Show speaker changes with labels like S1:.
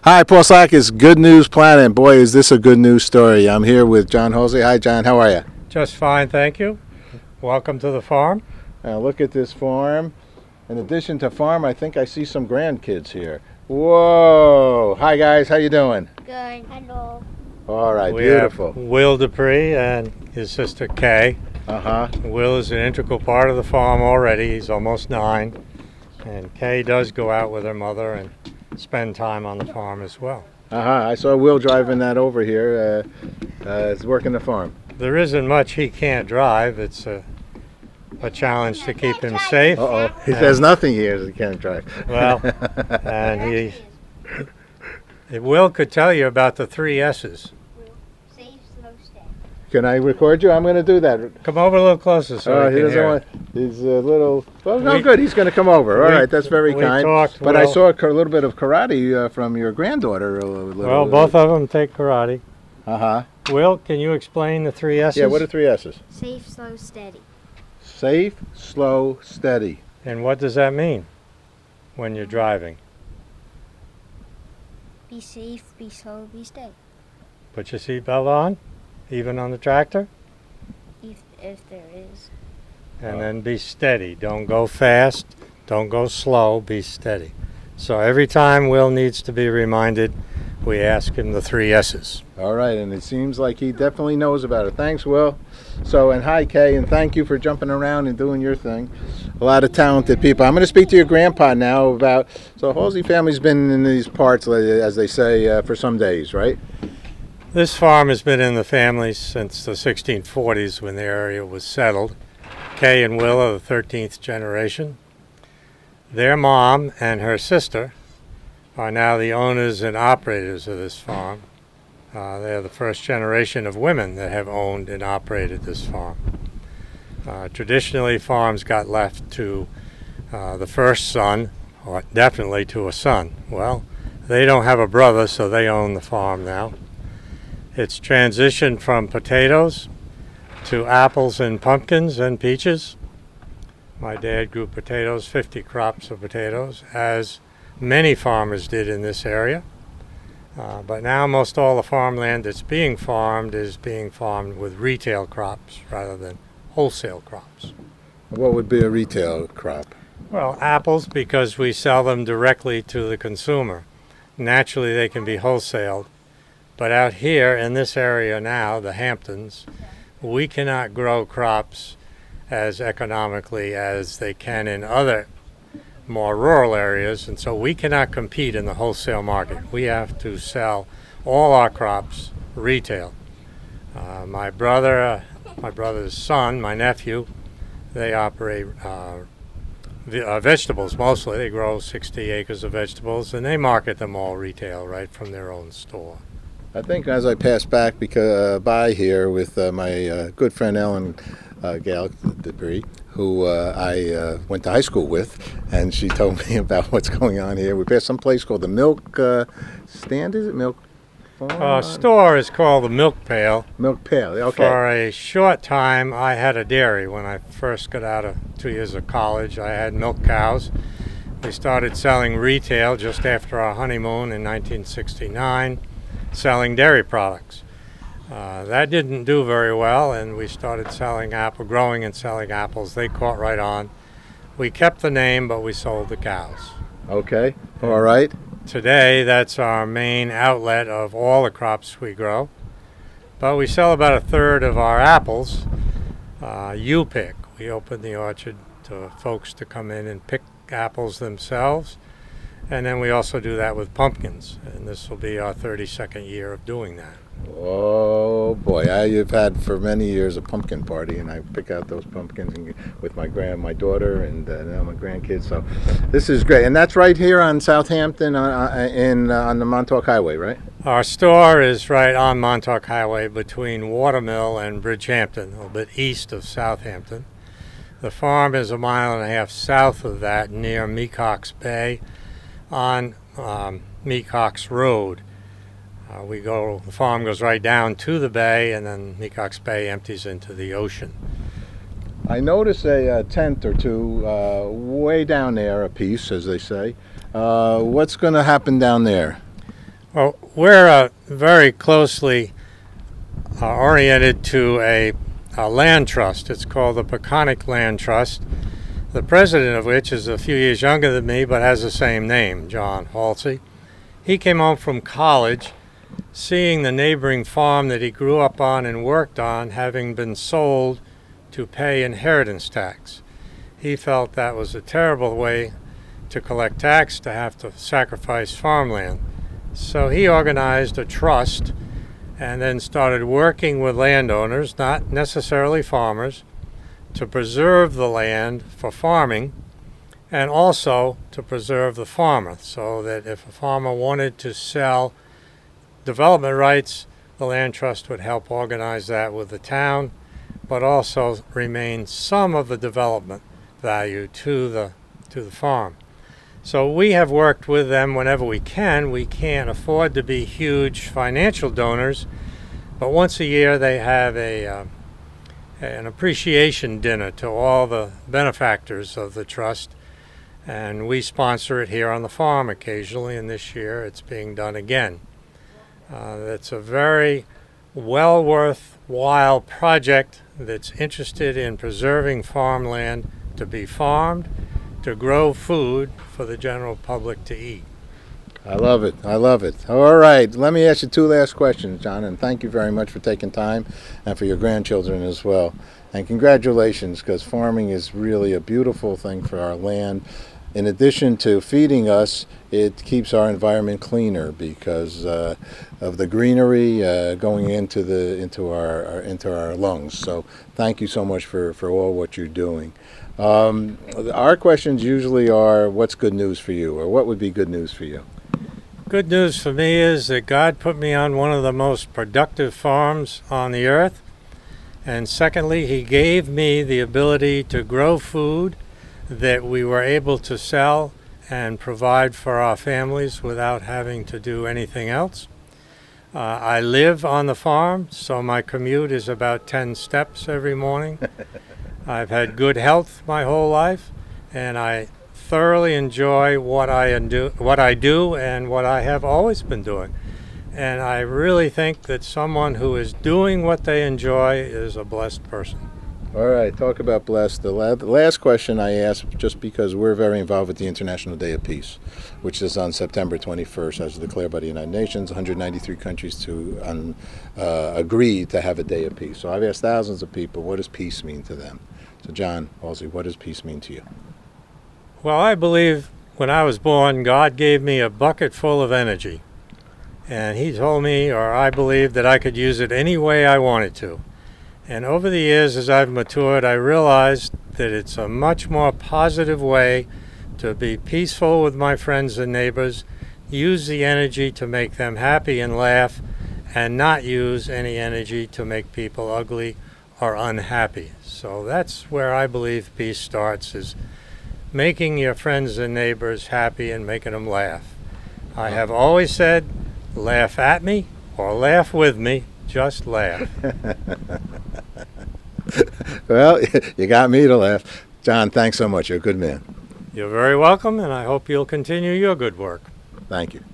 S1: Hi, Paul Sakis, Good News Planet. Boy, is this a good news story. I'm here with John Halsey. Hi, John. How are you?
S2: Just fine, thank you. Welcome to the farm.
S1: Now, look at this farm. In addition to farm, I think I see some grandkids here. Whoa. Hi, guys. How you doing?
S3: Good. Hello.
S1: All right.
S2: We
S1: Beautiful.
S2: have Will Dupree and his sister Kay. Will is an integral part of the farm already. He's almost 9. And Kay does go out with her mother and spend time on the farm as well.
S1: I saw Will driving that over here. He's working the farm.
S2: There isn't much he can't drive. It's a challenge to keep him safe.
S1: Uh-oh. He says nothing here that he can't drive.
S2: Well, and Will could tell you about the 3 S's.
S3: Safe, slow, steady.
S1: Can I record you? I'm going to do that.
S2: Come over a little closer so
S1: he
S2: he can
S1: doesn't
S2: hear.
S1: want. He's a little. Well, no, good. He's going to come over. All right, that's very
S2: we
S1: kind.
S2: talked,
S1: but I
S2: Will.
S1: saw a little bit of karate from your granddaughter.
S2: Well, both of them take karate. Will, can you explain the 3 S's?
S1: Yeah, what are 3 S's?
S3: Safe, slow, steady.
S1: Safe, slow, steady.
S2: And what does that mean when you're driving?
S3: Be safe, be slow, be steady.
S2: Put your seatbelt on, even on the tractor,
S3: If there is.
S2: and then be steady. Don't go fast, don't go slow, be steady. So every time Will needs to be reminded, we ask him the 3 S's.
S1: All right, and it seems like he definitely knows about it. Thanks, Will. So, and hi, Kay, and thank you for jumping around and doing your thing. A lot of talented people. I'm going to speak to your grandpa now about, so Halsey family's been in these parts, as they say, for some days, right?
S2: This farm has been in the family since the 1640s when the area was settled. Kay and Will are the 13th generation. Their mom and her sister are now the owners and operators of this farm. They're the first generation of women that have owned and operated this farm. Traditionally, farms got left to the first son, or definitely to a son. Well, they don't have a brother, so they own the farm now. It's transitioned from potatoes to apples and pumpkins and peaches. My dad grew potatoes, 50 crops of potatoes, as many farmers did in this area. But now most all the farmland that's being farmed is being farmed with retail crops rather than wholesale crops.
S1: What would be a retail crop?
S2: Well, apples, because we sell them directly to the consumer. Naturally, they can be wholesaled. But out here in this area now, the Hamptons, we cannot grow crops as economically as they can in other more rural areas, and so we cannot compete in the wholesale market. We have to sell all our crops retail. My brother's son, my nephew, they operate vegetables mostly. They grow 60 acres of vegetables, and they market them all retail right from their own store.
S1: I think as I passed back by here with my good friend Ellen Gale Dupree, who I went to high school with, and she told me about what's going on here. We passed some place called the Milk Stand, is it? Milk Farm?
S2: Store is called the Milk Pail.
S1: Milk Pail, okay.
S2: For a short time, I had a dairy. When I first got out of 2 years of college, I had milk cows. We started selling retail just after our honeymoon in 1969, selling dairy products. That didn't do very well, and we started growing and selling apples. They caught right on. We kept the name, but we sold the cows.
S1: Okay, all right.
S2: Today, that's our main outlet of all the crops we grow. But we sell about a third of our apples. You pick. We open the orchard to folks to come in and pick apples themselves. And then we also do that with pumpkins, and this will be our 32nd year of doing that.
S1: Oh boy, I've had for many years a pumpkin party, and I pick out those pumpkins with my daughter, and now my grandkids. So this is great, and that's right here on Southampton, on the Montauk Highway, right?
S2: Our store is right on Montauk Highway between Watermill and Bridgehampton, a little bit east of Southampton. The farm is 1.5 miles south of that, near Mecox Bay, on Mecox Road. The farm goes right down to the bay, and then Mecox Bay empties into the ocean.
S1: I notice a tent or two way down there, a piece, as they say. What's going to happen down there?
S2: Well, we're very closely oriented to a land trust. It's called the Peconic Land Trust, the president of which is a few years younger than me but has the same name, John Halsey. He came home from college seeing the neighboring farm that he grew up on and worked on having been sold to pay inheritance tax. He felt that was a terrible way to collect tax, to have to sacrifice farmland. So he organized a trust and then started working with landowners, not necessarily farmers, to preserve the land for farming and also to preserve the farmer, so that if a farmer wanted to sell development rights, the land trust would help organize that with the town, but also remain some of the development value to the farm. So we have worked with them whenever we can. We can't afford to be huge financial donors, but once a year they have an appreciation dinner to all the benefactors of the trust, and we sponsor it here on the farm occasionally, and this year it's being done again. It's a very well worthwhile project that's interested in preserving farmland to be farmed, to grow food for the general public to eat.
S1: I love it. I love it. All right. Let me ask you two last questions, John, and thank you very much for taking time and for your grandchildren as well. And congratulations, because farming is really a beautiful thing for our land. In addition to feeding us, it keeps our environment cleaner because of the greenery going into our lungs. So thank you so much for all what you're doing. Our questions usually are, what's good news for you, or what would be good news for you?
S2: Good news for me is that God put me on one of the most productive farms on the earth. And secondly, He gave me the ability to grow food that we were able to sell and provide for our families without having to do anything else. I live on the farm, so my commute is about 10 steps every morning. I've had good health my whole life, and I thoroughly enjoy what I do and what I have always been doing. And I really think that someone who is doing what they enjoy is a blessed person.
S1: All right, talk about blessed. The last question I asked, just because we're very involved with the International Day of Peace, which is on September 21st, as declared by the United Nations. 193 countries to agree to have a Day of Peace. So I've asked thousands of people, what does peace mean to them? So John Halsey, what does peace mean to you?
S2: Well, I believe when I was born, God gave me a bucket full of energy. And He told me, or I believed, that I could use it any way I wanted to. And over the years, as I've matured, I realized that it's a much more positive way to be peaceful with my friends and neighbors, use the energy to make them happy and laugh, and not use any energy to make people ugly or unhappy. So that's where I believe peace starts, is making your friends and neighbors happy and making them laugh. I have always said, laugh at me or laugh with me, just laugh.
S1: Well, you got me to laugh. John, thanks so much. You're a good man.
S2: You're very welcome, and I hope you'll continue your good work.
S1: Thank you.